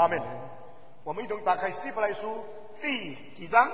阿们。我们一同打开希伯来书第几章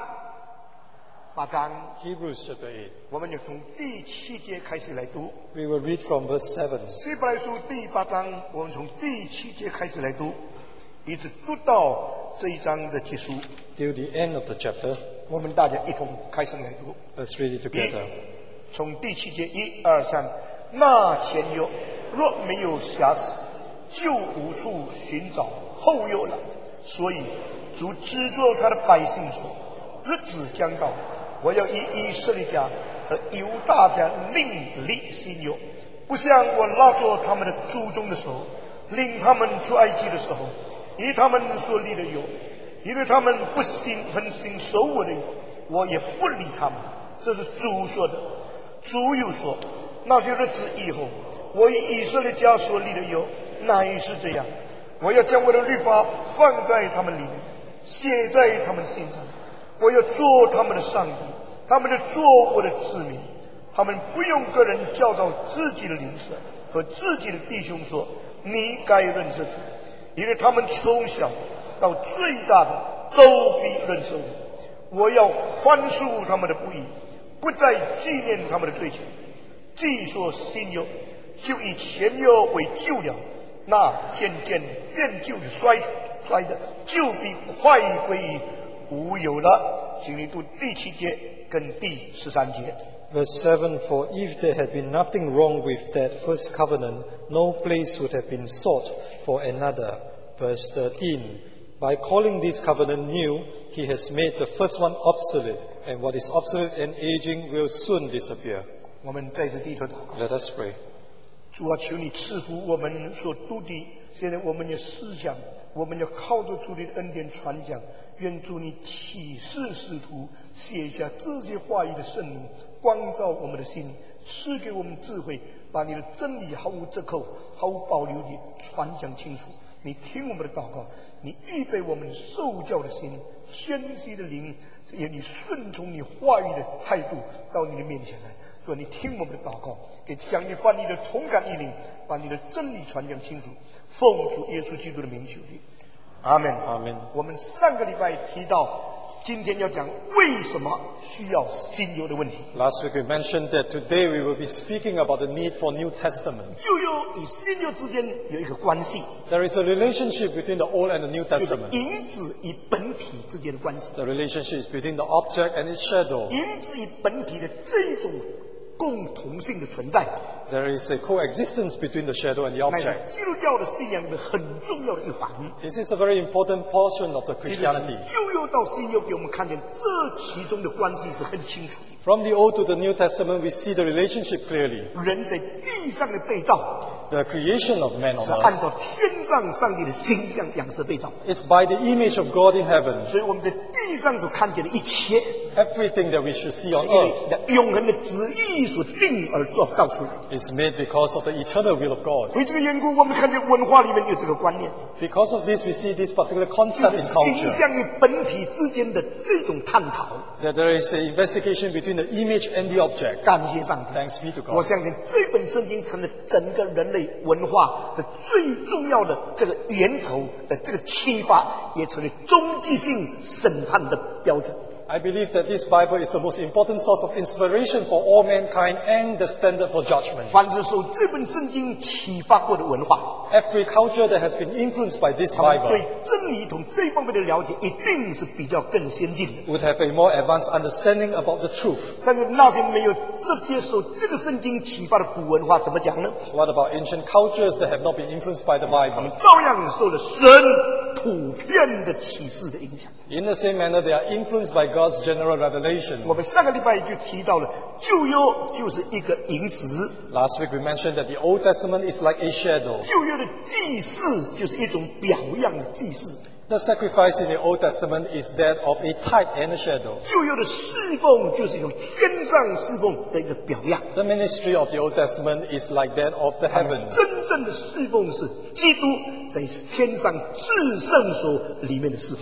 ？8章。 Hebrews chapter 8. 我们就从第7节开始来读。 We will read from verse 7. 希伯来书第8章，我们从第7节开始来读，一直读到这一章的结束。 Till the end of the chapter. 我们大家一同开始来读。 Let's read it together. 从第7节1、2、3，那前有若没有瑕疵，就无处寻找后有了。所以主指着他的百姓说：日子将到，我要以以色列家和犹大家另立新约，不像我拉着他们的祖宗的手，领他们出埃及的时候，以他们所立的约，因为他们不恒心守我的约，我也不理他们。这是主说的。主又说：那些日子以后，我以以色列家所立的约乃是这样，我要将我的律法放在他们里面，写在他们心上，我要做他们的上帝，他们就做我的子民。他们不用个人教导自己的邻舍和自己的弟兄说：你该认识主，因为他们从小到最大的都必认识我。我要宽恕他们的不义，不再纪念他们的罪情。既说新约，就以前约为旧了，那渐渐变旧的衰的，就必快归于无有了。请你读第7节跟第13节。 Verse 7, For if there had been nothing wrong with that first covenant, no place would have been sought for another. Verse 13, By calling this covenant new, he has made the first one obsolete, and what is obsolete and aging will soon disappear. 我们再次低头祷告。 Let us pray. 主啊，求你赐福我们所读的，现在我们的思想，我们要靠着主的恩典传讲。愿主你启示使徒，写下这些话语的圣灵，光照我们的心，赐给我们智慧，把你的真理毫无折扣、毫无保留地传讲清楚。你听我们的祷告，你预备我们受教的心、谦虚的灵，也你顺从你话语的态度到你的面前来。说你听我们的祷告，给讲你把你的同感意领，把你的真理传讲清楚。奉主耶稣基督的名求的，阿门。 阿门。 我们上个礼拜提到，今天要讲为什么需要新约的问题。 Last week we mentioned that today we will be speaking about the need for New Testament. 旧约与新约之间有一个关系， There is a relationship between the Old and the New 就是 Testament. 影子与本体之间的关系。 The relationship is between the object and its shadow. 影子与本体的这种共同性的存在， There is a coexistence between the shadow and the 乃是 object. 基督教的信仰里面很重要的一环。 This is a very important portion of the 因为 Christianity. 从旧约到新约给我们看见这其中的关系是很清楚的。 From the Old to the New Testament, we see the relationship clearly. 人在地上的被造 The creation of man on 是按 earth 照天上上帝的形象样式被造， is by the image of God in heaven. 所以我们在地上所看见的一切， Everything that we should see 是 on 因为 earth 的永恒的旨意所定而造出来。 is made because of the eternal will of God. 为这个缘故，我们看见文化里面有这个观念， Because of this, we see this particular 就 concept 是 in 形 culture. 象与本体之间的这种探讨。 That there is an investigation between the image and the object. 感谢上帝。 Thanks be to 我 God. 相信这本圣经成了整个人类文化的最重要的这个源头的这个启发，也成为终极性审判的标准。 I believe that this Bible is the most important source of inspiration for all mankind and the standard for judgment. 凡是受这本圣经启发过的文化， Every culture that has been influenced by this 他们对 Bible 真理从这方面的了解一定是比较更先进的。 would have a more advanced understanding about the truth. 但是那些没有接受这个圣经启发的古文化怎么讲呢？ What about ancient cultures that have not been influenced by the 他们 Bible? 照样受了神普遍的启示的影响。 In the same manner, they are influenced by God's general revelation. 我们上个礼拜就提到了，旧约就是一个影子， Last week we mentioned that the Old Testament is like a shadow. 旧约的祭祀就是一种表样的祭祀， The sacrifice in the Old Testament is that of a type and a shadow. 旧约的侍奉就是一种天上侍奉的一个表样。 The ministry of the Old Testament is like that of the heaven. 真正的侍奉是基督在天上至圣所里面的侍奉。 True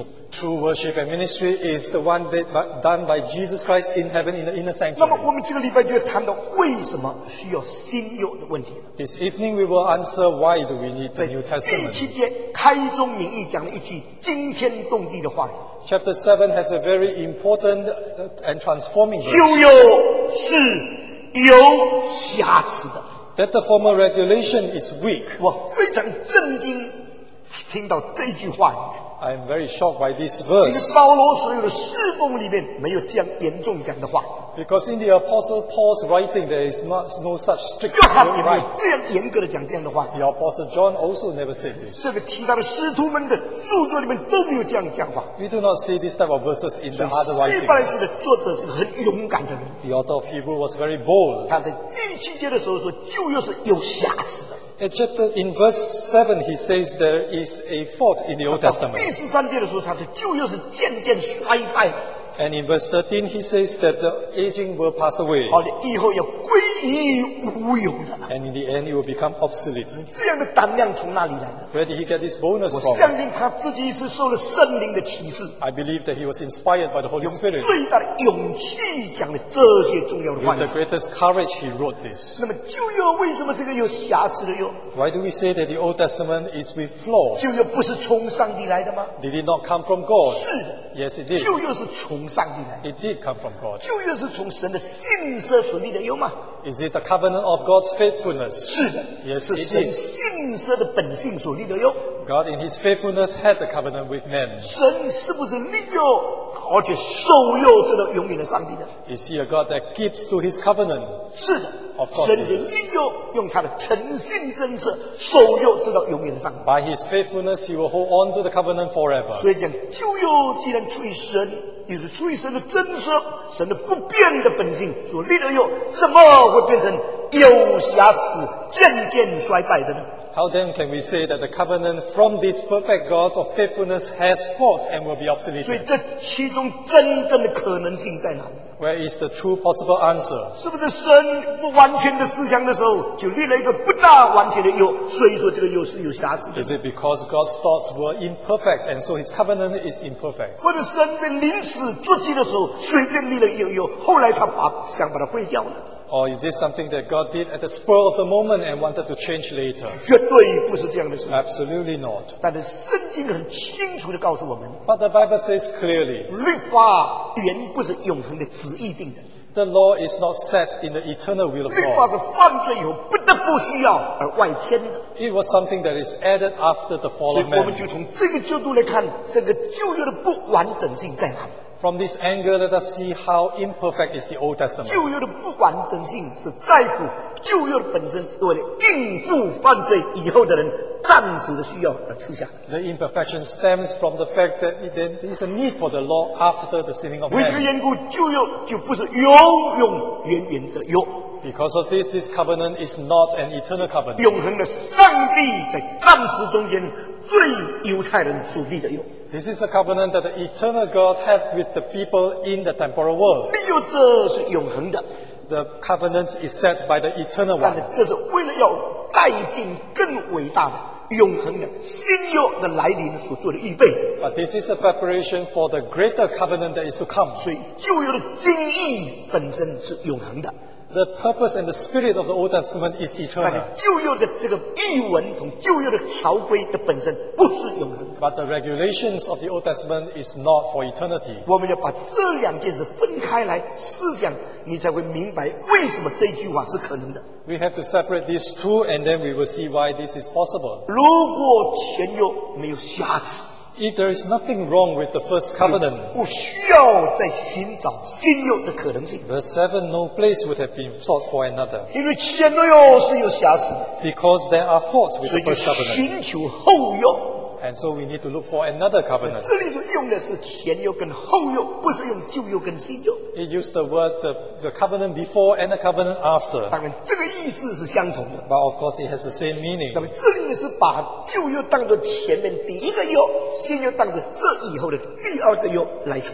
true worship and ministry is the one done by Jesus Christ in heaven in the inner 那么 sanctuary. 我们这个礼拜就要谈到为什么需要新约的问题。 This evening we will answer why do we need the 在 New 第 Testament. 7节开宗明义讲了一句惊天动地的话语： Chapter 7 has a very important and transforming 旧 verse. 约是有瑕疵的。 That the former regulation is weak. 我非常震惊，听到这句话语。 I am very shocked by this 因为 verse 保罗所有的侍奉里面没有这样严重讲的话。 because in the Apostle Paul's writing there is no such strict 约翰也没有 right. 这样严格的讲这样的话。 The Apostle John also never said this. 这个其他的使徒们的著作里面都没有这样讲法。 We do not see this type of verses in the other 希伯来 writings. 书的作者是个很勇敢的人， The author of Hebrew was very bold. 他在第7节的时候说旧约是有瑕疵的。 In verse 7 he says there is a fault in the Old 到 Testament. 第13节的时候，他的旧约是渐渐衰败的， And in verse 13 he says that the aging will pass away. 好的，以后要归于无有的。 And in the end it will become obsolete. 这样的胆量从哪里来的？ Where did he get this bonus 我 from? 相信他自己是受了圣灵的启示， I believe that he was inspired by the Holy 用 Spirit. 最大的勇气讲了这些重要的话 With 语 the。greatest courage he wrote this. 那么旧约为什么是个有瑕疵的约？ Why do we say that the Old Testament is with flaws? 旧约不是从上帝来的吗？ Did it not come from God? 是的， Yes, it did. 旧约是从上帝来的。 It did come from God. 旧约是从神的信实所立的约吗？ Is it the covenant of God's faithfulness? 是的， Yes, 是 it 神 is. 信实的本性所立的约。 God in his faithfulness had the covenant with men. 神是不是立约，而且守约直到永远的上帝呢？ Is he a God that keeps to his covenant? 是的 Of，course 神 it 是 is. 立约，用他的诚信真实守约直到永远的上帝。 By his faithfulness, he will hold on to the covenant forever. 所以讲旧约既然出于神，也是出于神的真实，神的不变的本性所立的约，怎么会变成有瑕疵、渐渐衰败的呢？ How then can we say that the covenant from this perfect God of faithfulness has faults and will be 所以 obsolete? 这其中真正的可能性在哪里？ Where is the true possible answer? 是不是神不完全的思想的时候，就立了一个不大完全的约，所以说这个约是有瑕疵的？ Is it because God's thoughts were imperfect and so his covenant is imperfect? 或者神在临死作记的时候随便立了一个约，后来他想把它废掉呢？ Or is this something that God did at the spur of the moment and wanted to change later? 绝对不是这样的事。 Absolutely not. 但是圣经很清楚的告诉我们， But the Bible says clearly, 律法原不是永恒的旨意定的， the law is not set in the eternal will of 律法 God. 是犯罪以后不得不需要而外添的。 It was something that is added after the 所 fall 以 of 我们 man. 就从这个角度来看，这个旧约的不完整性在哪里？ From this angle, let us see how imperfect is the Old Testament. 旧约的不完整性是在乎旧约的本身是为了应付犯罪以后的人暂时的需要而吃下。 The imperfection stems from the fact that there is a need for the law after the sinning of 为这个 man. 缘故，旧约就不是永永远远的约， Because of this, this covenant is not an eternal covenant. 永恒的上帝在暂时中间对犹太人所立的约。 This is a covenant that the eternal God had with the people in the temporal world. 立约这是永恒的， The covenant is set by the eternal 但是 one. 这是为了要带进更伟大的永恒的新约的来临所做的预备。 But this is a preparation for the greater covenant that is to come. 所以旧约的经义本身是永恒的。 The purpose and the spirit of the Old Testament is 但 eternal. 旧约的这个译文同旧约的条规的本身不是永恒的。 But the regulations of the Old Testament is not for eternity. 我们要把这两件事分开来思想，你才会明白为什么这句话是可能的。 We have to separate these two and then we will see why this is possible. 如果前约没有瑕疵， If there is nothing wrong with the first covenant, 不需要再寻找新约的可能性， verse 7, no place would have been sought for another. 因为前约是有瑕疵的， Because there are faults with 所 the 以就 first covenant. 寻求后约。 And so we need to look for another covenant. 这里所用的是前约跟后约，不是用旧约跟新约。 It used the word the covenant before and the covenant after. 当然，这个意思是相同的。 But of course it has the same 那 meaning. 么这里呢是把旧约当作前面第一个约，新约当作这以后的第二个约来处理。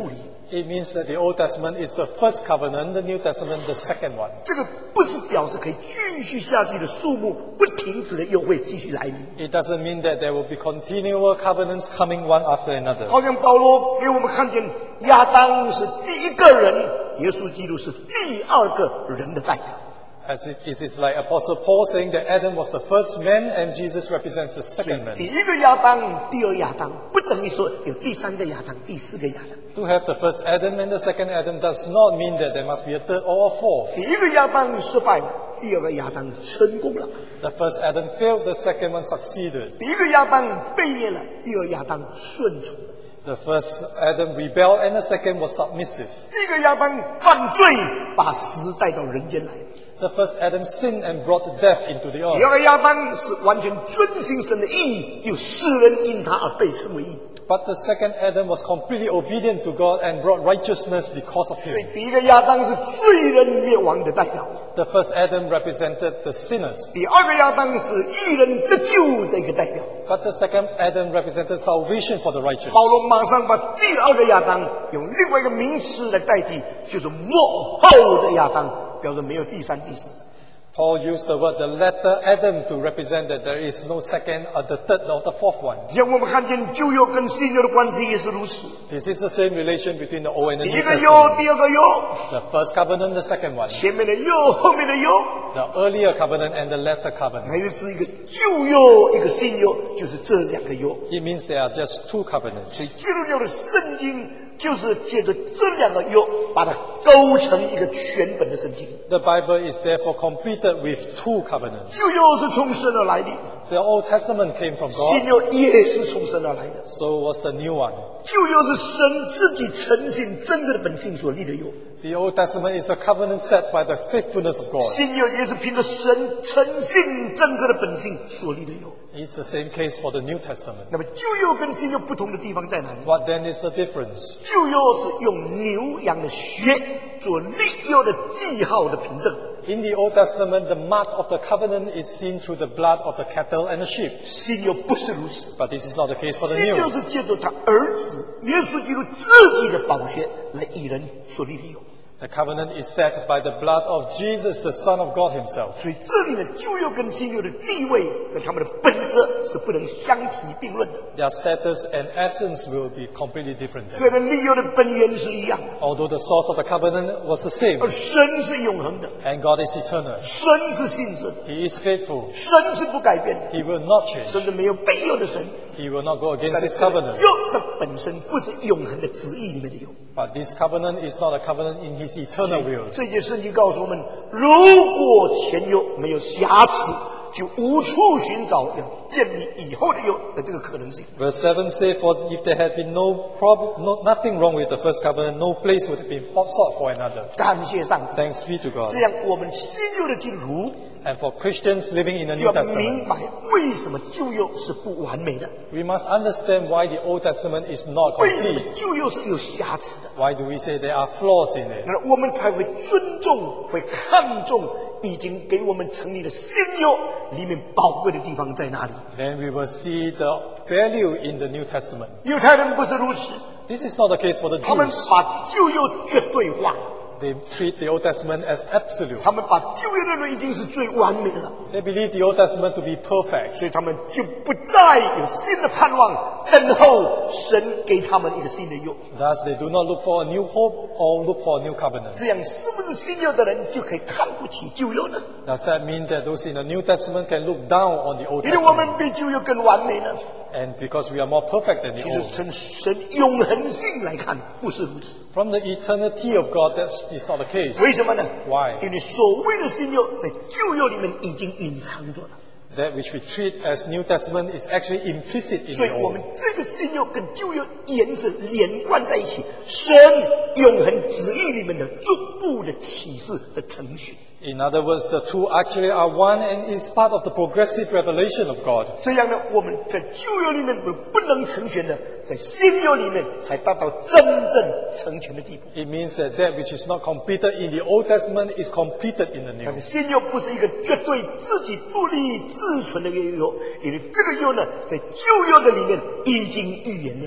It means that the Old Testament is the first covenant, the New Testament the second one. 这个不是表示可以继续下去的数目不停止的又会继续来临。 It doesn't mean that there will be continual covenants coming one after another. 好像保罗给我们看见，亚当是第一个人，耶稣基督是第二个人的代表。 As it is like Apostle Paul saying that Adam was the first man and Jesus represents the second man. 第一个亚当，第二亚当，不等于说有第三个亚当、第四个亚当。 To have the first Adam and the second Adam does not mean that there must be a third or a fourth. 第一个亚当失败了，第二个亚当成功了。 The first Adam failed, the second one succeeded. 第一个亚当背逆了，第二亚当顺从。 The first Adam rebelled and the second was submissive. 第一个亚当犯罪，把死带到人间来。 The first Adam sinned and brought death into the 第 earth. 二个亚当是完全遵行神的意，有世人因他而被称为义。 But the second Adam was completely obedient to God and brought righteousness because of 所以 him. 第一个亚当是罪人灭亡的代表， The first Adam represented the sinners. 第二个亚当是义人得救的一个代表。 But the second Adam represented salvation for the righteous. 保罗马上把第二个亚当用另外一个名词来代替，就是末后的亚当，表示没有第三、第四。 Paul used the word the latter Adam to represent that there is no second or the third or the fourth one. 像我们看见旧约跟新约的关系也是如此， This is the same relation between the Old and the 第 New 一个约， Testament. 第二个约， The first covenant, the second one. 前面的约，后面的约， The earlier covenant and the latter covenant. 还有是一个旧约，一个新约，就是这两个约。 It means there are just two 所以 covenants. 基督教的圣经就是借着这两个约，把它构成一个全本的圣经。 The Bible is therefore completed with two covenants. 旧约是从神而来的， The Old Testament came from 新 God, 约也是从神而来的。 so was the new one. 旧约是神自己诚信真正的本性所立的约， The Old Testament is a covenant set by the faithfulness of God. 新约也是凭着神诚信真正的本性所立的约。 It's the same case for the New Testament. 那么旧约跟新约不同的地方在哪里？ What then is the difference? 旧约是用牛羊的血做立约的记号的凭证， In the Old Testament, the mark of the covenant is seen through the blood of the cattle and the sheep. 新约不是如此。 But this is not the case for the 新约 new. 是借着他儿子耶稣基督自己的宝血来以人所立的约。 The covenant is set by the blood of Jesus, the Son of God himself. 所以这里面旧约跟新约的地位和他们的本质是不能相提并论的。 Their status and essence will be completely different. 虽然立约的本源是一样的， Although the source of the covenant was the same, 而神是永恒的， and God is eternal. 神是信实的， He is faithful. 神是不改变的， He will not change. 甚至没有悖谬的神。 He will not go 但 against 是 his 这个 covenant. 约的本身不是永恒的旨意里面的约。 But this covenant is not a covenant in his eternal will. 这节圣经告诉我们，如果前约没有瑕疵，就无处寻找要建立以后的约的这个可能性。 Verse 7 says, For if there had been nothing wrong with the first covenant, no place would have been sought for another. 感谢上帝， Thanks be to God. 这样我们新约的基督徒 And for Christians living in the 就 New 要 Testament, 明白为什么旧约是不完美的， we must understand why the Old Testament is not 为什么 complete. 旧约是有瑕疵的。 Why do we say there are flaws in it? 那我们才会尊重、会看重已经给我们成立的新约里面宝贵的地方在哪里。 Then we will see the value in the New Testament. 犹太人不是如此， This is not the case for the 他们 Jews. 把旧约绝对化， They treat the Old Testament as absolute. 他们把旧约的人已经是最完美了， They believe the Old Testament to be perfect. 所以他们就不再有新的盼望，等候神给他们一个新的约。 Thus, they do not look for a new hope or look for a new covenant. 这样是不是新约的人就可以看不起旧约呢？ Does that mean that those in the New Testament can look down on the Old 因为我 Testament? 们比旧约更完美呢？ And because we are more perfect than 其 the 实 old. 从神永恒性来看，不是如此。 From the eternity of God, that is not the case. 为什么呢？ Why? 因为所谓的新约在旧约里面已经隐藏着了， That which we treat as New Testament is actually implicit in 所以 the 我 old. 们这个新约跟旧约沿着连贯在一起，神永恒旨意里面的逐步的启示的程序。 In other words, the two actually are one and is part of the progressive revelation of God. 这样呢，我们在旧约里面不能成全的，在新约里面才达到真正成全的地步。 It means that that which is not completed in the Old Testament is completed in the 但 New. 是新约不是一个绝对自己独立自存的一个约，因为这个约呢，在旧约的里面已经预言了。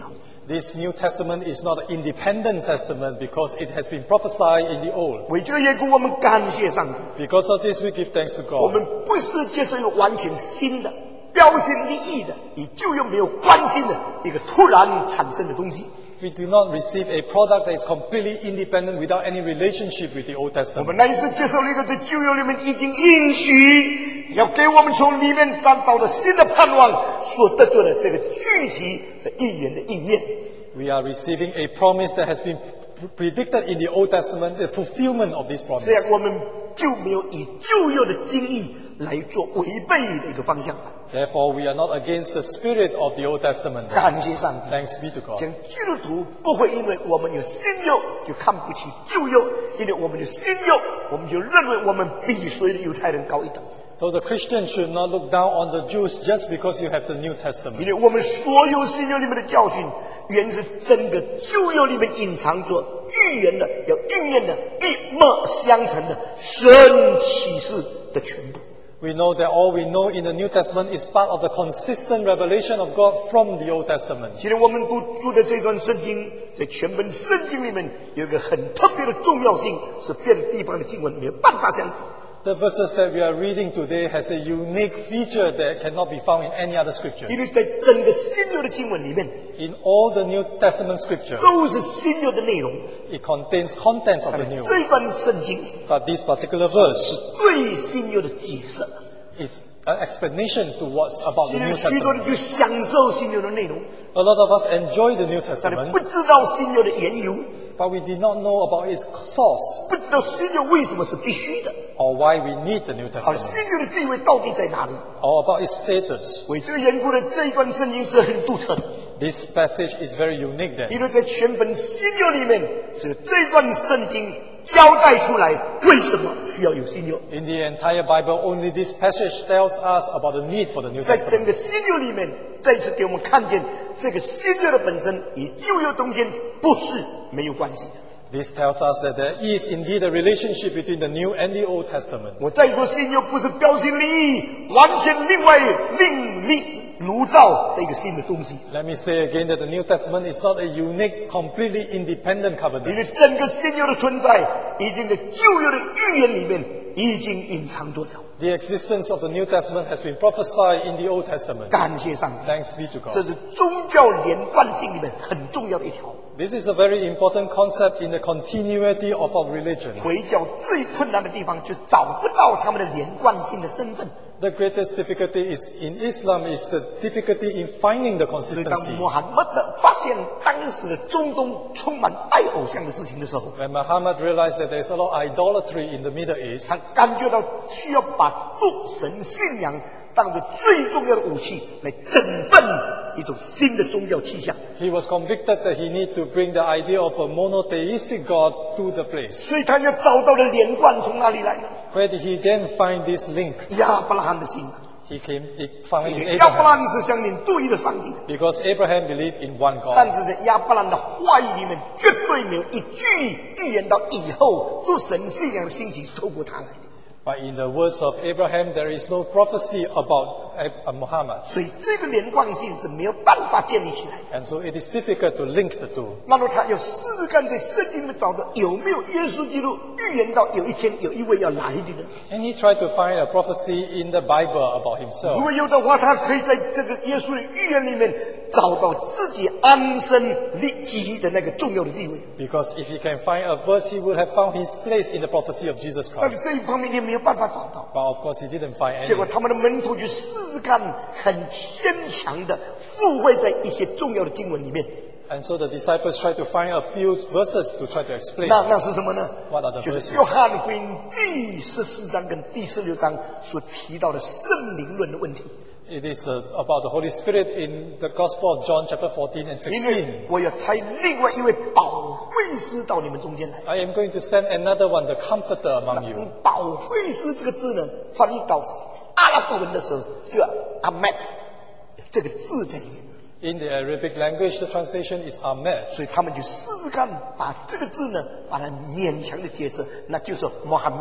This New Testament is not an independent testament because it has been prophesied in the Old. 为这个缘故，我们感谢上帝。 Because of this, we give thanks to 我 God. 们不是接受一个完全新的、标新立异的、与旧约没有关系的一个突然产生的东西。 We do not receive a product that is completely independent without any relationship with the Old 我 Testament. 们乃是接受了一个在旧约里面已经应许，要给我们从里面找到的新的盼望所得到的这个具体的预言的应验。 We are receiving a promise that has been predicted in the Old Testament, the fulfillment of this 这 promise. 样我们就没有以旧约的经义来做违背的一个方向。 Therefore, we are not against the spirit of the Old Testament. 感谢上帝。 Thanks be to God. 讲基督徒不会因为我们有新约就看不起旧约，因为我们有新约，我们就认为我们比所有的犹太人高一等。 So the Christian should not look down on the Jews just because you have the New 因 Testament. 为我们所有新约里面的教训，原是整个旧约里面隐藏着预言的、要应验的、一脉相承的神启示的全部。 We know that all we know in the New Testament is part of the consistent revelation of God from the Old Testament. 今天我们读的这段圣经，在全本圣经里面有一个很特别的重要性，是别的地方的经文没有办法相比。 The verses that we are reading today has a unique feature that cannot be found in any other scripture. 因为在整个新约的经文里面， In all the New Testament scripture, 都是新约的内容。 it contains contents of the new. 这段圣经 But this particular verse 对新约的解释， is an explanation to what's about the 因 New 为许多人 Testament. 就享受新约的内容， A lot of us enjoy the New 但是 Testament, 不知道新约的缘由， but we did not know about its source 不知道新约为什么是必须的， or why we need the New 好， Testament 新约的地位到底在哪里？ or about its status. 为这个缘故呢，这一段圣经是很独特的， This passage is very unique then. 因为在全本新约里面，只有这段圣经交代出来为什么需要有新约。 In the entire Bible, only this passage tells us about the need for the New 在整 Testament. 个新约里面，再次给我们看见这个新约的本身与旧约中间不是没有关系的。 This tells us that there is indeed a relationship between the New and the Old Testament. 我再说，新约不是标新立异，完全另外另立炉造的一个新的东西。 Let me say again that the New Testament is not a unique, completely independent 因 covenant. 为整个新约的存在，已经在旧约的预言里面已经隐藏着了。 The existence of the New Testament has been prophesied in the Old Testament. 感谢上帝， Thanks be to 这 God. 是宗教连贯性里面很重要的一条。 This is a very important concept in the continuity of our religion. 回教最困难的地方，就找不到他们的连贯性的身份。 The greatest difficulty is in Islam is the difficulty in finding the 所以当 consistency. 穆罕默德发现当时的中东充满拜偶像的事情的时候， When Muhammad realized that there is a lot of idolatry in the Middle East, 他感觉到需要把诸神信仰当作最重要的武器，来振奋一种新的宗教气象。 he was convicted that he need to bring the idea of a monotheistic God to the place. 所以他就找到了连贯从哪里来呢？ Where did he then find this link? 亚伯拉罕的信仰， He found it in 亚伯拉 Abraham. 罕是相信独一的上帝的， Because Abraham believed in one 但 God. 是在亚伯拉罕的话语里面，绝对没有一句预言到以后诸神信仰的兴起是透过他来的。 But in the words of Abraham, there is no prophecy about Muhammad. 所以这个连贯性是没有办法建立起来的。 And so it is difficult to link the two. 那么他要试试看在圣经里面找到有没有耶稣基督预言到有一天有一位要来的人。 And he tried to find a prophecy in the Bible about 如 himself. 果有的话，他可以在这个耶稣的预言里面找到自己安身立己的那个重要的地位。 Because if he can find a verse, he would have found his place in the prophecy of Jesus 但是 Christ. 这一方面也没有办法找到。 But of course, he didn't find 结果 any. 他们的门徒就试试看，很牵强的附会在一些重要的经文里面。 And so the disciples tried to find a few verses to try to explain. 那是什么呢？ What are the 就是 verses? 约翰福音第14章跟第16章所提到的圣灵论的问题。 It is about the Holy Spirit in the Gospel of John chapter 14 and 因为 16. 我要差另外一位保惠师到你们中间来。 I am going to send another one, the Comforter among you. 保惠师这个字呢，翻译到阿拉伯文的时候，就要 Ahmed 这个字在里面， In the Arabic language, the translation is Ahmed. 所以他们就试试看把这个字呢，把它勉强的解释，那就是 Mohammed。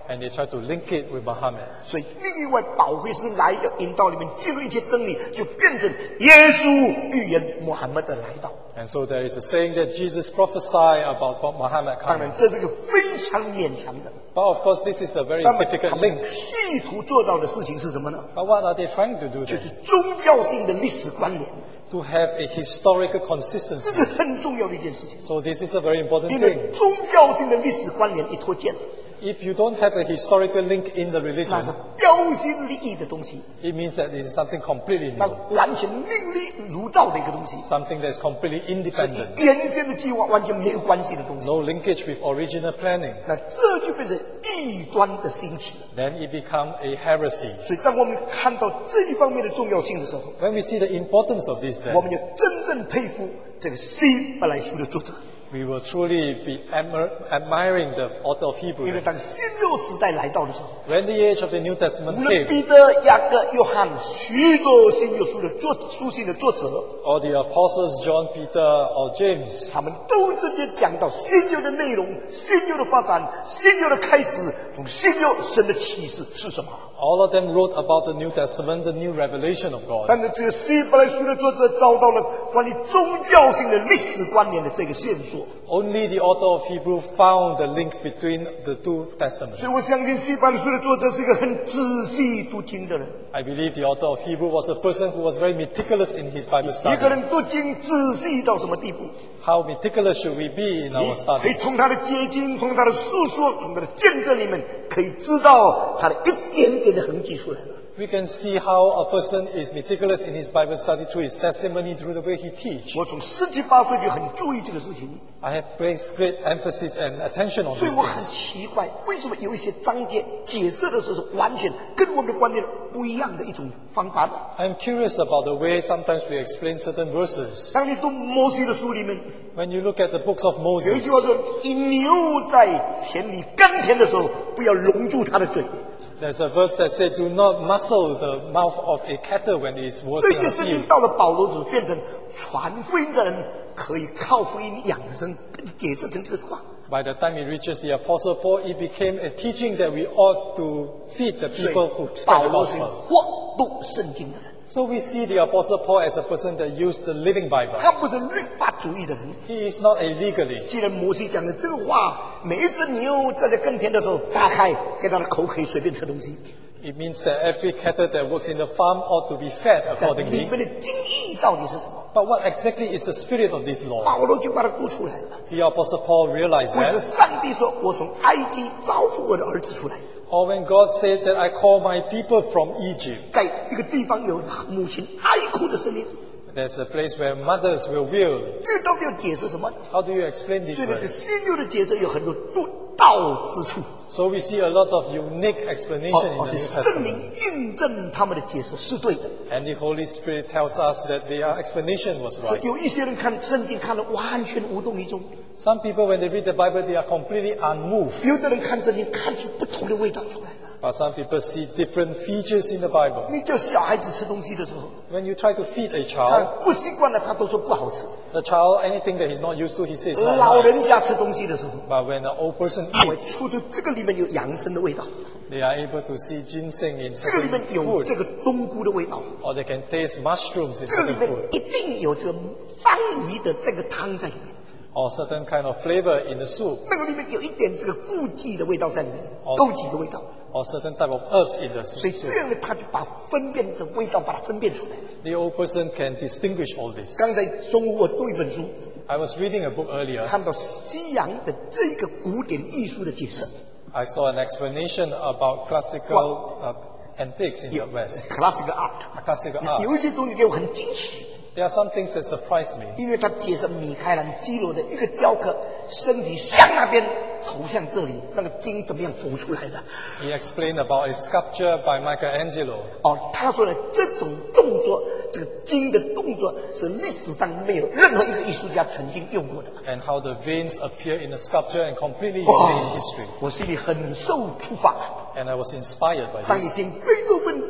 And they try to link it with Muhammad. 所以另外保惠师来要引导你们进入一切真理，就变成耶稣预言穆罕默德来到。 And so there is a saying that Jesus prophesied about Muhammad 当 coming. 然，这是个非常勉强的。 But of course, this is a very 那么他 difficult 们 link. 企图做到的事情是什么呢？ But what are they trying to do 就 then? 是宗教性的历史关联， To have a historical 这 consistency. 是很重要的一件事情。 So this is a very important 因为 thing. 宗教性的历史关联一脱节了， If you don't have a historical link in the 那 religion, 是标新立异的东西， it means that it is something completely 那 new. 完全另立如造的一个东西， Something that is completely 是 independent. 与原先的计划完全没有关系的东西。 No linkage with original planning. 那这就变成异端的兴起了。 Then it becomes a heresy. 所以，当我们看到这一方面的重要性的时候， When we see the importance of this 我们 then, 就真正佩服这个希伯来书的作者。 we will truly be admiring the author of Hebrew. 因为 then. 当新约时代来到的时候， When the age of the New Testament 无论 came, 彼得、雅各、约翰许多新约书信的作者， or the apostles John, Peter, or James, 他们都直接讲到新约的内容、新约的发展、新约的开始，从新约神的启示是什么。 all of them wrote about the New Testament, the new revelation of God. 但是这个希伯来书的作者找到了关于宗教性的历史观念的这个线索， Only the author of Hebrew found the link between the two testaments. 所以我相信希伯来书的作者是一个很仔细读经的人。 I believe the author of Hebrew was a person who was very meticulous in his Bible 一个 study. 人读经仔细到什么地步？ How meticulous should we be in our 你可以 study? 从他的结晶，从他的述说，从他的见证里面，可以知道他的一点点的痕迹出来了。 We can see how a person is meticulous in his Bible study through his testimony, through the way he teaches. 我从17、18岁就很注意这个事情， I have placed great emphasis and attention on 所以 these 我很 things. 奇怪，为什么有一些章节解释的时候是完全跟我们的观念不一样的一种方法呢？ I'm curious about the way sometimes we explain certain verses. 当你读摩西的书里面， When you look at the books of 有一 Moses, 句话说：“你牛在田里耕田的时候，不要笼住它的嘴。” there's a verse that says, do not muzzle the mouth of a cattle when it is 这 working 件 on 事情 field. 到了保罗组变成传福音的人可以靠福音养生，解释成这个话。 By the time it reaches the Apostle Paul, it became a teaching that we ought to feed the 所以 people who 保 spread the 罗是 gospel. 活读圣经的人， So we see the Apostle Paul as a person that used the living Bible. 他不是律法主义的人。 He is not a legalist. 既然摩西讲的这个话，每一只牛在耕田的时候打开，给它的口可以随便吃东西， It means that every cattle that works in the farm ought to be fed 但里 accordingly. 面的精义到底是什么？ But what exactly is the spirit of this law? 保罗就把它读出来了。 The Apostle Paul realized 或者 that. 上帝说：“我从埃及招呼我的儿子出来。” Or when God said that I call my people from Egypt, 在一个地方有母亲哀哭的声音， there's a place where mothers will wail. 这到底要解释什么呢？ How do you explain this 虽然是 verse? 新约的解释有很多独到之处， So we see a lot of unique explanation in 而 the 且 New 圣灵 Testament. 印证他们的解释是对的。 And the Holy Spirit tells us that their explanation was 所以 right. 有一些人看圣经看得完全无动于衷， Some people, when they read the Bible, they are completely unmoved. 有的人看圣经看出不同的味道出来了。 But some people see different features in the Bible. 你叫小孩子吃东西的时候， When you try to feed a 他 child, 不习惯了，他都说不好吃。 the child, anything that he's not used to, he says not 老 nice. 人家吃东西的时候， But when an old person 他会 eats, 出这个里面有养生的味道， they are able to see ginseng in 这个里面 certain 有 food. 这个冬菇的味道。 Or they can taste mushrooms in 这个里 certain 面 food. 一定有这个章鱼的这个汤在里面， Or certain kind of flavor in the soup. 那个里面有一点这个顾忌的味道在里面， 哦枸杞的味道， Or certain type of herbs in the 所以 soup. 这样呢，他就把分辨的味道把它分辨出来。 The old person can distinguish all this. 刚才中午我读一本书， I was reading a book earlier. 看到西洋的这个古典艺术的解释， I saw an explanation about classical antiques in the West. classical art， Classical art. 有一些东西给我很惊奇， There are some things that surprised me. 因为他解释米开朗基罗的一个雕刻，身体向那边，头向这里，那个筋怎么样浮出来的？ He explained about a sculpture by Michelangelo. 哦，他说呢，这种动作，这个筋的动作是历史上没有任何一个艺术家曾经用过的。 And how the veins appear in the sculpture and completely 哇 unique in history. 我心里很受触发。 And I was inspired by 当你 this. 听贝多芬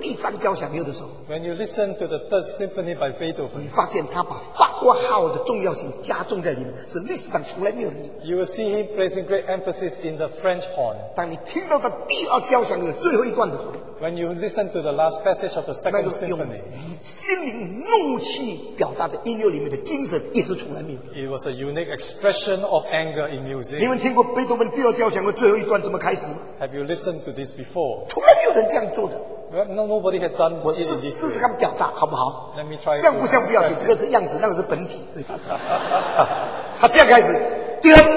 第3交响乐的时候， When you listen to the Third Symphony by 你 Beethoven, 发现他把法国号的重要性加重在里面，是历史上从来没有人有。 you will see him placing great emphasis in the French horn. 当你听到他第2交响乐最后一段的时候， When you listen to the last passage of the 那 Second 个用 Symphony, 心灵怒气表达在音乐里面的精神，也是从来没有的。 it was a unique expression of anger in 你 music. 们听过贝多芬第2交响乐最后一段怎么开始吗？ Have you listened to this before? 从来没有人这样做的。 Well, no, nobody has done 我 it 试 in this 试 way. 看表达好不好？ Let me try 像不 to 像不要紧， express 这个 it. 是样子，那个是本体。他这样开始，叮咚，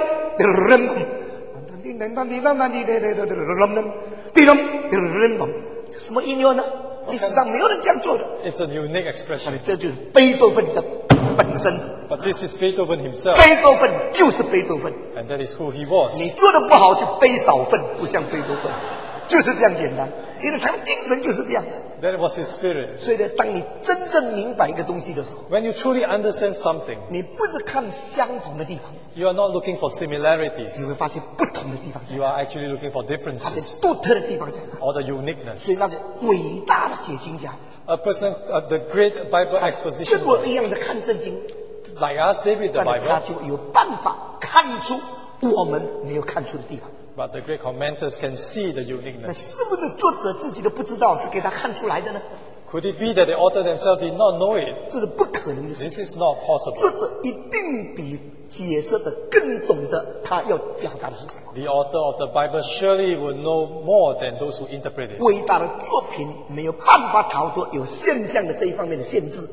什么音乐呢？历史上没有人这样做的。 It's a unique expression. 这就是贝多芬的本身。 But this is Beethoven himself, 贝多芬就是贝多芬。 and that is who he was. 你做的不好就背少份，不像贝多芬，就是这样简单。因为他的精神就是这样的。 That was his spirit. 所以呢，当你真正明白一个东西的时候， When you truly understand something, 你不是看相同的地方， you are not looking for 你 similarities. 会发现不同的地方在 You are actually looking for 它的 differences 独特的地方在哪。 or the uniqueness. 所以那是伟大的解经家， A person, the great Bible 跟 exposition, 我一样的看圣经， like us, David, the 但是他 Bible, 就有办法看出我们没有看出的地方。 but the great commenters can see the 那 uniqueness. 是不是作者自己都不知道，是给他看出来的呢？ Could it be that the author themselves did not know it? 这是不可能的事 This 情。 is not 作 possible. 者一定比解释的更懂得他要表达的是什么。 The author of the Bible surely will know more than those who interpret it. 伟大的作品没有办法逃脱有现象的这一方面的限制，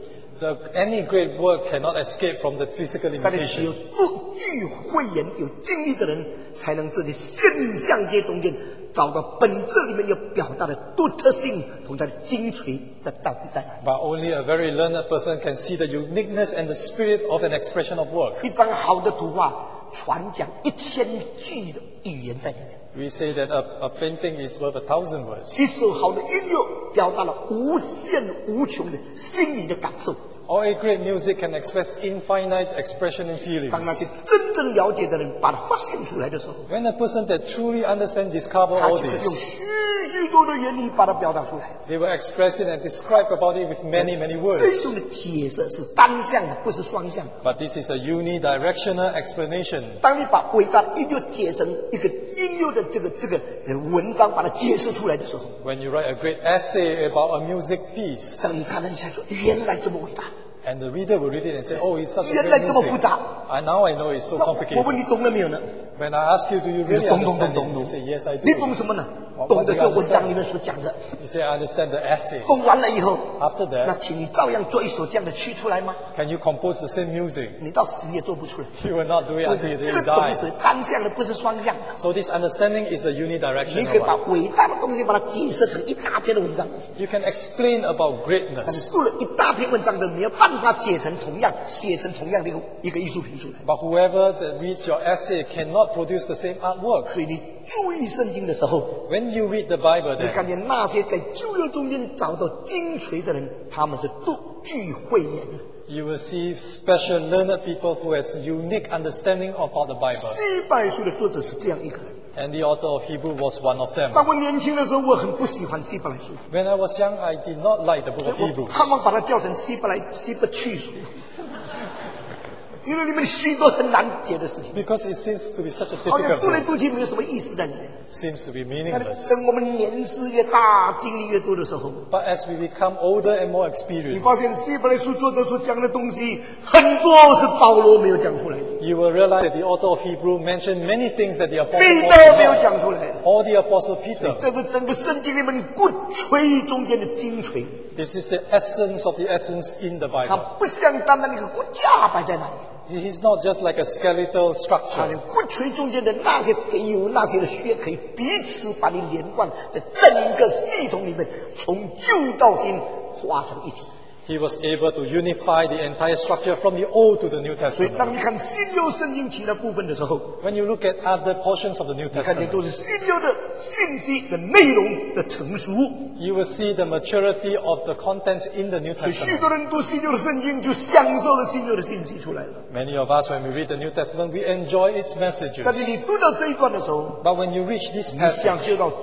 Any great work cannot escape from the physical 但是只有 limitation. 独具慧眼、有经历的人，才能在这现象界中间找到本质里面要表达的独特性同它的精髓的到底在哪里。 But only a very learned person can see the uniqueness and the spirit of an expression of work. 一张好的图画传讲1000句的语言在里面， We say that a painting is worth 1,000 words. 一首好的音乐表达了无限无穷的心理的感受。 Or a great music can express infinite expression and 当那 feelings. 些真正了解的人把它发现出来的时候， When a person that truly understands, discover 他 all 就会用 this, 许多的原理把它表达出来。 they will express it and describe about it with many, many 这 words. 种的解释是单向的，不是双向的。 But this is a unidirectional explanation. 当你把伟大的音乐解成一个音乐的这个文章，把它解释出来的时候， When you write a great essay about a music piece, 当你看了，你才说原来这么伟大， and the reader will read it and say, oh, it's such a 原来 great 这么复 music. 杂。 And now I know it's so 那我问 complicated. 你懂了没有呢？ When I ask you, do you 你 really 说懂 understand 懂 it? You say, yes, I 你 do. 懂什么呢？ What 懂得 do 这 you 文章 understand? 里面所讲的。 You say, I understand the essay. 懂完了以后， After 那 that, 请你照样做一首这样的曲出来吗？ can you compose the same music? 你到死也做不出来。 You will not do it 为 until 这 you 个 die. 懂是单向的，不是双向的。 So this understanding is a 你可 unidirectional 以把 one. 伟大的东西把它解释成一大篇的文章， You can explain about 但 greatness, 是读了一大篇文章的，没有办法写成同样的一个艺术品出来。 but whoever that reads your essay cannot produce the same artwork. 所以你注意圣经的时候， When you read the Bible 你看 then, 见那些在旧约中间找到精髓的人，他们是独具慧眼的。 you will see special learned people who has unique understanding about the Bible. 希伯来书的作者是这样一个人。 And the author of Hebrew was one of them. 当我年轻的时候，我很不喜欢希伯来书， When I was young, I did not like the book 所 of 以我 Hebrew 盼望把它叫成希伯去书，因为里面许多很难解的事情， because it seems to be such a 好像 difficult 读来 book. 读去没有什么意思在里面。 Seems to be 但 meaningless. 等我们年事越大，经历越多的时候， But as we become older and more 你 experienced, 发现希伯来书作者所讲的东西，很多是保罗没有讲出来的， you will realize that the author of Hebrew mentioned many things that the 彼 apostle 得没有 Paul did 讲出来的。 not, or the apostle Peter. 这是整个圣经里面骨髓中间的精髓， This is the essence of the essence in the 它 Bible. 不像单单的一个骨架摆在那里， It is not just like a skeletal 它的 structure. 骨髓中间的那些肥油、那些的血，可以彼此把你连贯在整个系统里面，从旧到新化成一体。 He was able to unify the entire structure from the Old to the New 所以，当 Testament. 你看新约圣经其他部分的时候， When you look at other portions of the New 你看见 Testament, 都是新约的信息的内容的成熟。 you will see the maturity of the content in the New 所以，许 Testament. 多人读新约的圣经，就享受了新约的信息出来了。 Many of us, when we read the New Testament, we enjoy its 但 messages. 是你读到这一段的时候， But when you reach this 你 passage, 享受到新约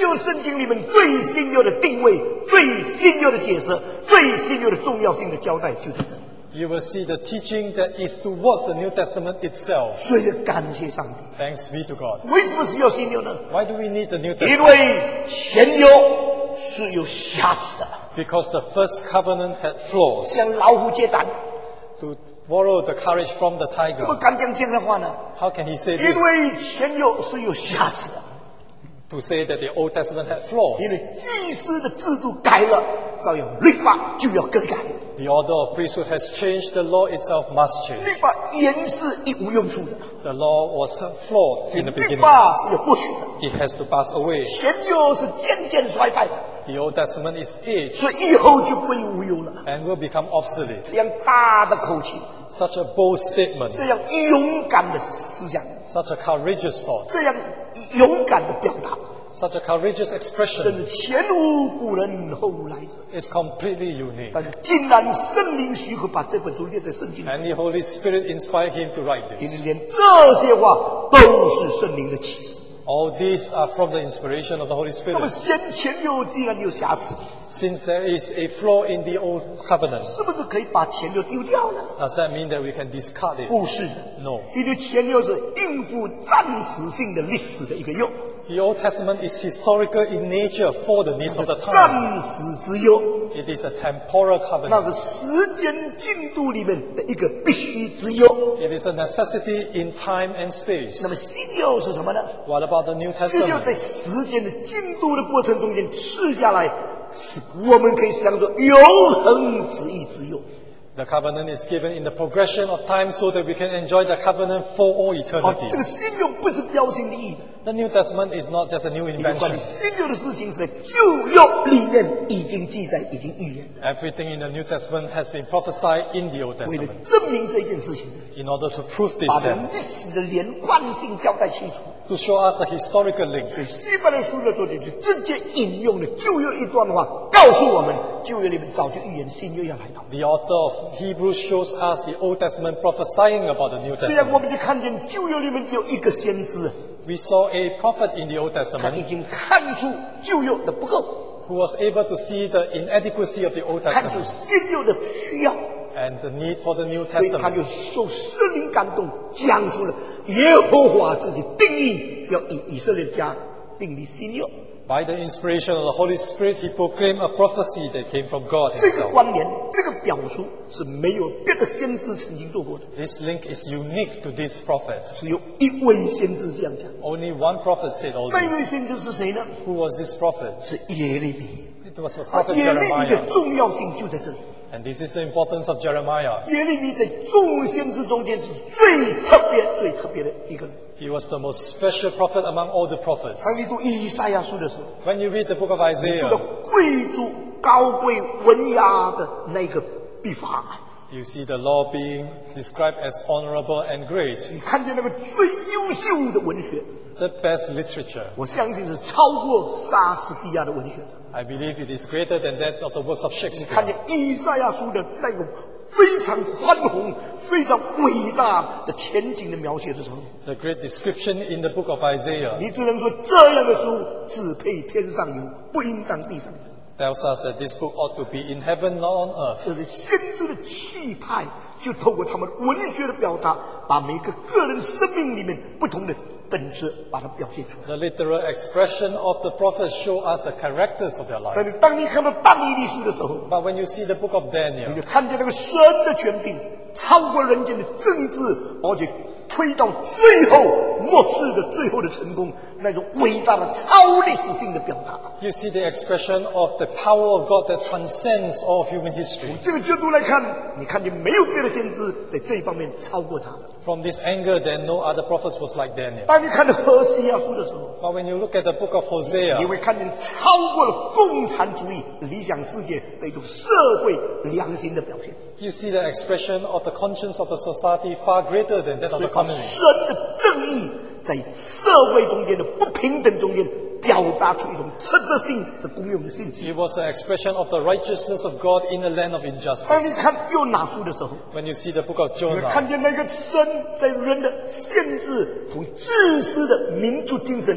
有圣经里面最新有的定位、最新有的解释、最新有的重要性的交代就在这里。 You will see the teaching that is towards the New Testament itself. 所以感谢上帝。 Thanks be to God. 为什么需要新约呢？ Why do we need the New 因 Testament? 为前约是有瑕疵的， Because the first covenant had flaws. 像老虎结胆。 To borrow the courage from the 怎么 tiger. 敢讲这样的话呢？ How can he say 因 this? 为前约是有瑕疵的， To say that the Old Testament had flaws. 因为祭司的制度改了，照样律法就要更改。 The order of priesthood has changed. The law itself must 律 change. 法原是一无用处的， The law was flawed in the 律 beginning. 法是要过去的， It has to pass away. 前约是渐渐衰败的， The Old Testament is aged 所以以后就归无有了。 and will become obsolete. 这样大的口气， Such a bold statement, 这样勇敢的思想， such a courageous thought, 这样勇敢的表达， such a courageous 真 expression 是前无古人后无来者。 is completely unique. 但是竟然圣灵许可把这本书列在圣经里， And the Holy Spirit inspired him to write 因为 this. 连这些话都是圣灵的启示。 All these are from the inspiration of the Holy 那么 Spirit. 前约既然有瑕疵， Since there is a flaw in the Old Covenant, 是不是可以把前约丢掉呢？ does that mean that we can discard it? 不是的， No. 因为前约是应付暂时性的历史的一个约， The Old Testament is historical in nature for the needs of the time. 暂时之约， It is a temporal 那 covenant. 是时间进度里面的一个必须之约。 It is a necessity in time and space. 那么新约是什么呢？ What about the New 新约 Testament? 在时间的进度的过程中间吃下来，是我们可以想说永恒之意之约。 The covenant is given in the progression of time so that we can enjoy the covenant for all 这 eternity. 个新约不是标新立异的， The New Testament is not just a new 因为关于 invention. 新约的事情是在旧约里面已经记载、已经预言的。 Everything in the New Testament has been prophesied in the Old 为了 Testament. 证明这件事情， In order to prove this 把这 then, 历史的连贯性交代清楚。 to show us the historical link. 所以希伯来书的作者就直接引用了旧约一段话，告诉我们旧约里面早就预言新约要来到。 The author of Hebrews shows us the Old Testament prophesying about the New 这样我 Testament. 们就看见旧约里面有一个先知， We saw a prophet in the Old 他已 Testament 经看出旧约的不够， who was able to see the inadequacy of the Old 看出 Testament 新约的需要， and the need for the New 所以他就 Testament. 受圣灵感动，讲出了耶和华自己定义要以色列家订立新约。 By the inspiration of the Holy Spirit, he proclaimed a prophecy that came from God 这个 himself. 关联，这个表述是没有别的先知曾经做过的， This link is unique to this prophet. 只有一位先知这样讲。 Only one prophet said all 那位 this. 先知是谁呢？ Who was this prophet? 是耶利米。 It was the prophet 耶利米的 Jeremiah. 重要性就在这里。 And this is the importance of Jeremiah. 耶利米在众先知中间是最特别的一个人。 He was the most special prophet among all the prophets. 当你读以赛亚书的时候， When you read the book of 读到 Isaiah, 贵族高贵文雅的那个笔法， you see the law being described as honorable and great, 你看见那个最优秀的文学， the best literature. 我相信是超过莎士比亚的文学。 I believe it is greater than that of the works of 你看 Shakespeare. 见以赛亚书的那个非常宽宏、非常伟大的前景的描写的时候， The great description in the book of Isaiah 你只能说这样的书只配天上有，不应当地上有。 tells us that this book ought to be in heaven, not on earth. 这是先知的气派，就透过他们文学的表达，把每个个人生命里面不同的本质把它表现出来。 The literal expression of the prophets show us the characters of their 但 life. 是当你看到但以理书的时候， But when you see the book of 你 Daniel, 就看见那个神的权柄超过人间的政治，而且推到最后末世的最后的成功，那种伟大的超历史性的表达。 you see the expression of the power of God that transcends all of human history. 这个角度来看，你看见没有别的先知在这一方面超过他。 From this angle, then no other prophets was like Daniel. 当你看到何西阿书的时候， But when you look at the book of 你 Hosea, 会看见超过了共产主义理想世界那种社会良心的表现。 you see the expression of the conscience of the society far greater than that of 所以 the 把 communists. 神的正义在社会中间的不平等中间表达出一种实质性的公用的性质。 It was an expression of the righteousness of God in a land of 当你 injustice. 看约拿书的时候， When you see the book of 你会 Jonah, 看见那个神在人的限制同自私的民族精神里面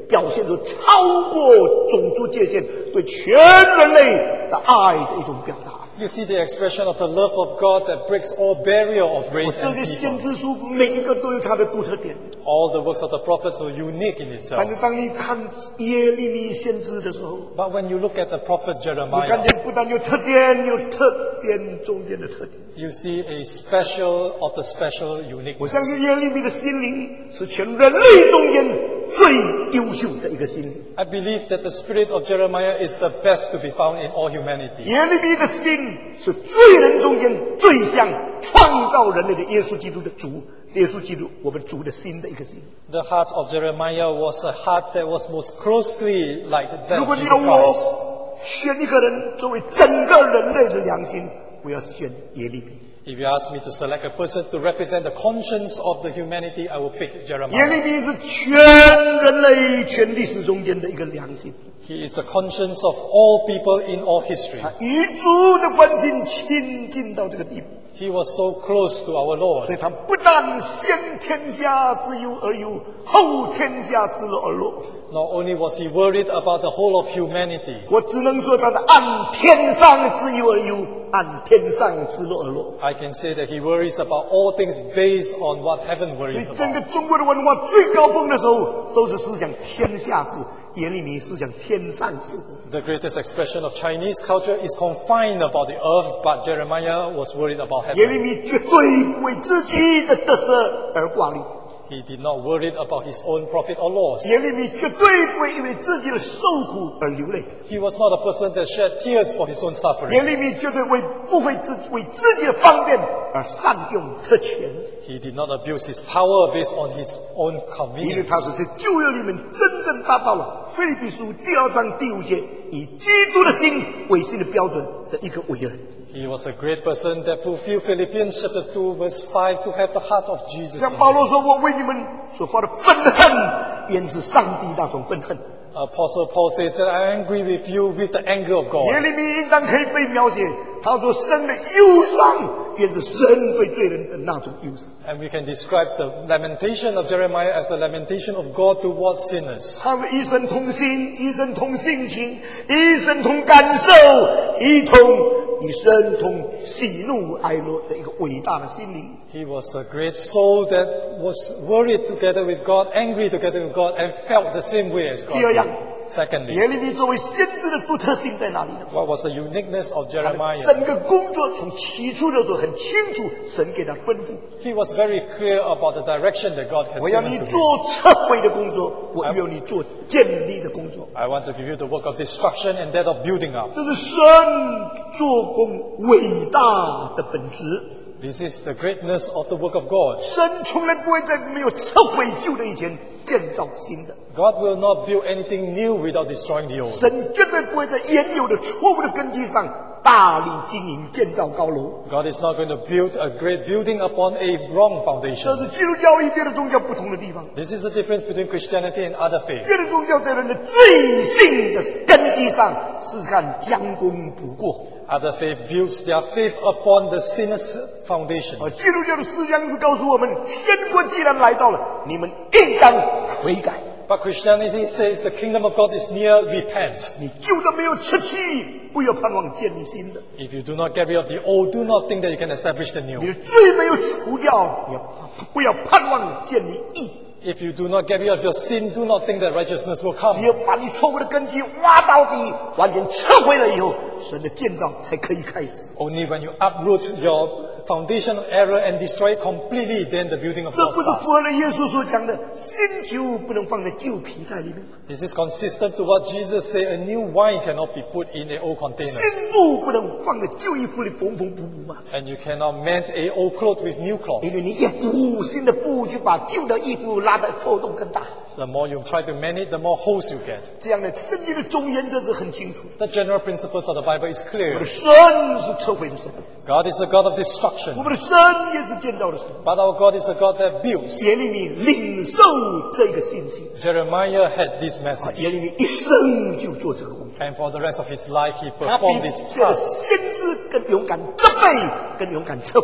表现出超过种族界限对全人类的爱的一种表达。 You see the expression of the love of God that breaks all barrier of 我 race 这 and 个先 people. 知书每一个都有它的独特点， All the works of the prophets were unique in 但 itself. 是当你看耶利米先知的时候， But when you look at the prophet 你看 Jeremiah, 见不但有特点，有特点中间的特点。 you see a special of the special 我相 uniqueness. 信耶利米的心灵是全人类中间最优秀的一个心灵。 I believe that the spirit of Jeremiah is the best to be found in all humanity. 耶利米的心是罪人中间最像创造人类的耶稣基督的主，耶稣基督我们主的心的一个心。 The heart of Jeremiah was a heart that was most closely like that 如 of 果你 Jesus 要 Christ. 我选一个人作为整个人类的良心，我要选耶利米。 If you ask me to select a person to represent the conscience of the humanity, I will pick 耶 Jeremiah. 利米是全人类全历史中间的一个良心， He is the conscience of all people in all history. 他与主的关系亲近到这个地步， He was so close to our 所 Lord. 以他不但先天下之忧而忧，后天下之乐而乐。 Not only was he worried about the whole of humanity, 我只能说他是按天上之忧而忧，按天上之乐而乐。 I can say that he worries about all things based on what heaven 所以 worries 整个 about. 中国的文化最高峰的时候，都是思想天下事，耶利米思想天上事。 The greatest expression of Chinese culture is confined about the earth, but Jeremiah was worried about 耶利 heaven. 米绝对不为自己的得失而挂虑， He did not worry about his own profit or loss. 耶利米绝对不会因为自己的受苦而流泪， He was not a person that shed tears for his own 耶 suffering. 利米绝对不会为自己的方便而善用特权， He did not abuse his power based on his own 因为他 convenience. 是在旧约里面真正达到了腓立比书第2章第5节以基督的心为心的标准的一个伟人。 He was a great person that fulfilled Philippians chapter 2 verse 5 to have the heart of Jesus. 像保罗说：“我为你们所发的愤恨，原是上帝那种愤恨。” Apostle Paul says that I am angry with you with the anger of 耶 God. 利米应当可以被描写，他说生的忧伤，原是神对罪人的那种忧伤。 And we can describe the lamentation of Jeremiah as a lamentation of God towards sinners. 他们一生同心，一生同性情，一生同感受，一生同喜怒哀乐的一个伟大的心灵。 He was a great soul that was worried together with God, angry together with God, and felt the same way as 第二 God 样， did. Secondly, 耶利米作为先知的独特性在哪里呢？ what was the uniqueness of 他的 Jeremiah? 整个工作从起初的时候很清楚，神给他吩咐： He was very clear about the direction that God has 我要 given 你 to him. 做撤毁的工作，我要你做建立的工作。 I want to give you the work of destruction and that of building up. 这是神做工伟大的本质。 This is the greatness of the work of God. 神从来不会在没有撤毁旧的以前建造新的， God will not build anything new without destroying the old. 神绝对不会在原有的错误的根基上大力经营建造高楼。 God is not going to build a great building upon a wrong 这 foundation. 是基督教与别的宗教不同的地方。 This is the difference between Christianity and other faiths. 别的宗教在人的罪性的根基上是看将功补过， Other faith builds their faith upon the sinner's foundation. 而基督教的思想是告诉我们：天国既然来到了，你们应当悔改。 But Christianity says the kingdom of God is near, repent. 你旧的没有吃气，不要盼望建立新的； If you do not get rid of the old, do not think that you can establish the 你 new. 的罪没有除掉，你不要盼望建立义。 If you do not get rid of your sin, do not think that righteousness will 只 come. 有把你错误的根基挖到底，完全撤回了以后，神的建造才可以开始。 Only when you uproot your foundation of error and destroy it completely, then the building of 这 God 不是 starts. 符合了耶稣所讲的新酒不能放在旧皮袋里面， This is consistent to what Jesus said, a new wine cannot be put in an old container. 新布不能放在旧衣服里缝缝补补嘛。 And you cannot mend a old cloth with new cloth. 因为你一补新的布，就把旧的衣服拉的破洞更大。 The more you try to mend it, the more holes you get. 这样的圣经的总原则是很清楚的。 The general principles of the Bible is 我 clear. 们的神是撤毁的神， God is the God of 我 destruction, 们的神也是建造的神。 but our God is a God that builds. 耶利米领受这个信息， Jeremiah had this 耶 message, 利米一生就做这个工作。 and for the rest of his life, he 他比 performed this 别的 task. 先知更勇敢责备，更勇敢撤回。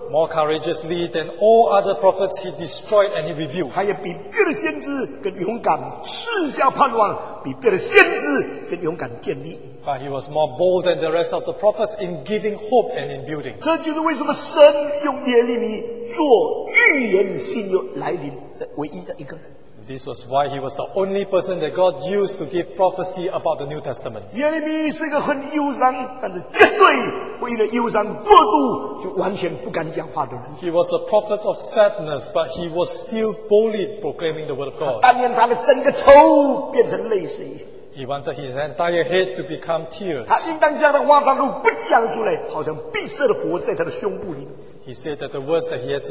More courageously than all other prophets, he destroyed and he rebuked. 他也比别的先知更勇敢，赐下盼望，比别的先知更勇敢建立。 But he was more bold than the rest of the prophets in giving hope and in building. 这就是为什么神用耶利米做预言新约来临的唯一的一个人。 This was why he was the only person that God used to give prophecy about the New Testament. 耶利米是一个很忧伤，但是绝对为了忧伤过度就完全不敢讲话的人。 He was a prophet of sadness, but he was still boldly proclaiming the word of God. 但愿他的整个头变成泪水。 He wanted his entire head to become tears. 他应当讲的话，他如果不讲出来，好像闭塞的火在他的胸部里。 He said that the words that he has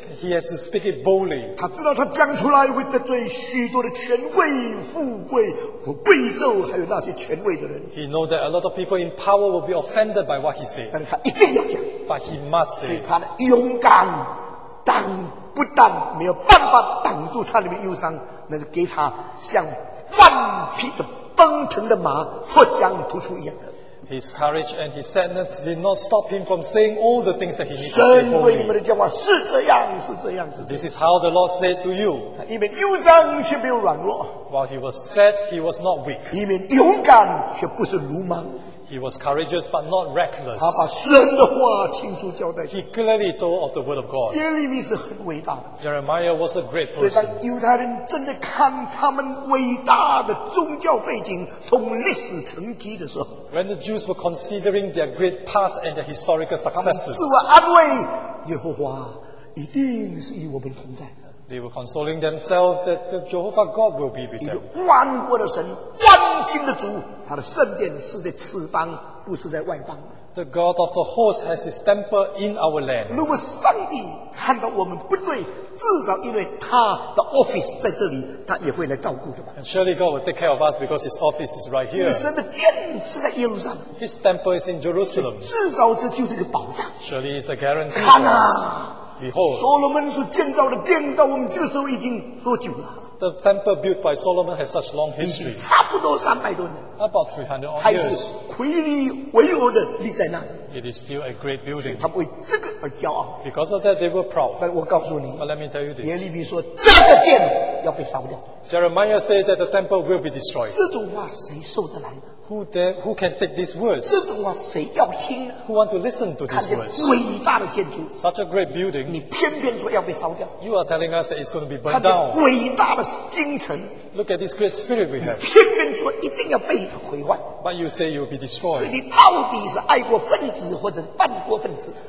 to speak it boldly. 他知道他讲出来会得罪许多的权贵、富贵和贵胄，还有那些权威的人。 He knows that a lot of people in power will be offended by what he said. 但是他一定要讲。 But he must 所以 say. 他的勇敢不但没有办法挡住他里面忧伤，那是给他像万匹的奔腾的马脱缰突出一样的。 His courage and his sadness did not stop him from saying all the things that he needed to say 神对你们 boldly. 的讲话是这样，是这样，是这 This 样。 is how the Lord said to you. 他一面忧伤却没有软弱， While he was sad, he was not weak. 一面勇敢却不是鲁莽。 He was courageous but not reckless. 他把神的话清楚交代。 He clearly told of the word of God. 耶利米是很伟大的， Jeremiah was a great 所以当 person. 犹太人正在看他们伟大的宗教背景同历史成绩的时候， When the Jews were considering their great past and their historical 他们 successes, 自我安慰，耶和华一定是与我们同在的。 they were consoling themselves that the Jehovah God will be with 一 them. 个万国的神，万军的主，他的圣殿是在此邦，不是在外邦。 The God of the host has his temple in our land. 如果上帝看到我们不对，至少因为他的 office 在这里，他也会来照顾的吧。 And surely God will take care of us because his office is right 因为 here. 神的殿是在耶路撒冷， His temple is in Jerusalem. 至少这就是一个保障。 Surely it's a guarantee 看 for us. 啊， Behold, 所罗门所建造的殿到我们这个时候已经多久了？ the temple built by Solomon has such long 已经 history. 差不多300多年， About 300 odd 还 years. 是魁立巍峨的立在那里。 It is still a great building. 他们为这个而骄傲。 Because of that, they were proud. 但我告诉你， But let me tell you 耶 this. 利米说这个殿要被烧掉。 Jeremiah said that the temple will be destroyed. 这种话谁受得来呢？ Who can take these words? 这种话谁要听呢？ Who want to listen to 看 these 见 words? 伟大的建筑， Such a great building. 你偏偏说要被烧掉； You are telling us that it's going to be 看 burned 见 down. 伟大的京城， Look at this great spirit we have. 偏偏说一定要被毁坏。 But you say you will be 所以 destroyed. 你到底是爱国分子或者叛国分子？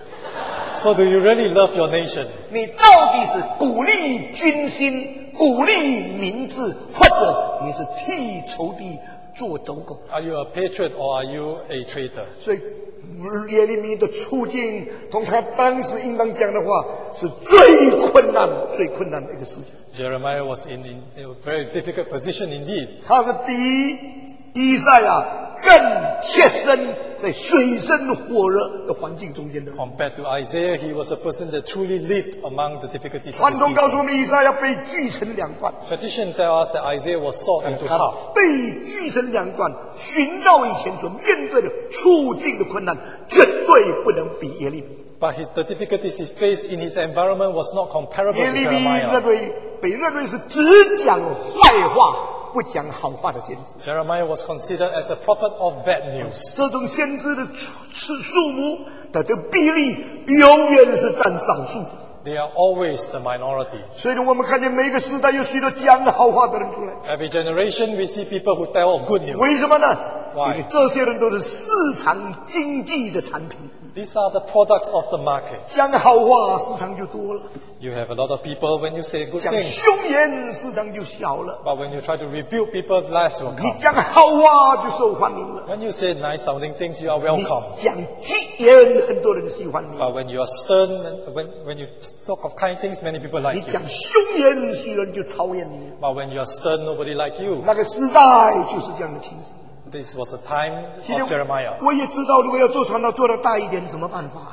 So do you really love your nation? 你到底是鼓励军心、鼓励民智，或者你是替仇敌做走狗？ Are you a patriot or are you a traitor? 所以耶利米的处境，同他当时应当讲的话，是最困难的一个事情。 Jeremiah was in a very difficult position indeed. 他是比以赛亚更切身在水深火热的环境中间的人。 Compared to Isaiah, he was a person that truly lived among the difficulties of 传 his 统告诉 people. 我们，以赛亚被锯成2段， Tradition tells us that Isaiah was sawed into 他 half. 被锯成2段，寻到以前所面对的处境的困难，绝对不能比耶利米。 But the difficulties he faced in his environment was not comparable 耶 to 利米 Jeremiah. 被认为是只讲坏话不讲好话的先知。 Jeremiah was considered as a prophet of bad news. 这种先知的数目的比例永远是占少数。 They are always the minority. 所以我们看见每个时代有许多讲好话的人出来。 Every generation we see people who tell of good news. 为什么呢？ Why? 因为这些人都是市场经济的产品， These are the products of the market. 讲好话市场就多了， You have a lot of people when you say good 讲 things. 凶言市场就小了。 But when you try to rebuke people, less will 你 come. 讲好话就受欢迎了， When you say nice sounding things, you are 你 welcome. 讲吉言很多人喜欢你， But when you are stern, and when you talk of kind things, many people 你 like you. 讲凶言许人就讨厌你。 But when you are stern, nobody like you. 那个时代就是这样的情形。 This was a time 今天 of Jeremiah. 我也知道，如果要做传道做得大一点，怎么办法？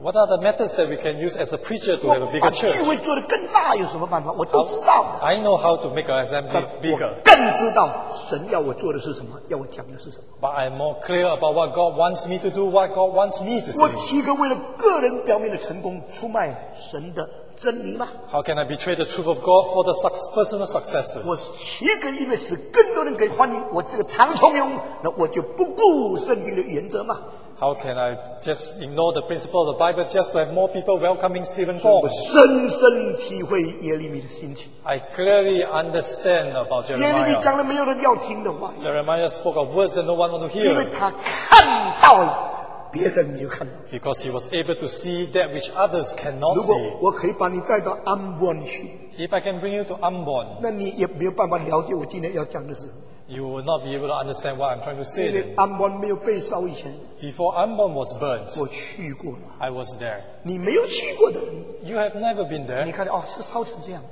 What are the methods that we can use as a preacher to 我 have a 把 bigger 聚 church? 会做得更大有什么办法？我都知道的。 I know how to make an 但 assembly 我 bigger, 更知道神要我做的是什么，要我讲的是什么。 but I'm more clear about what God wants me to do, what God wants me to 我 say. 岂可为了个人表面的成功出卖神的真理吗？ How can I betray the truth of God for the personal 我 successes? 岂可因为使更多人可以欢迎我这个唐崇荣，那我就不顾圣经的原则吗？ How can I just ignore the principle of the Bible just to have more people welcoming Stephen 我 Fong? 深深体会耶利米的心情。 I clearly understand about 耶利米 Jeremiah. 讲了没有人要听的话， Jeremiah spoke of words that no one want to 因为 hear 他看到了，别人没有看到。 because he was able to see that which others cannot 如果 see. 我可以把你带到安邦去， If I can bring you to Ambon, 那你也没有办法了解我今天要讲的是什么。 you will not be able to understand what I'm trying to 因 say 为 then. 安邦没有被烧以前， Before Ambon was burnt, 我去过了。 I was there. 你没有去过的人， You have never been there. 你看哦，是烧成这样。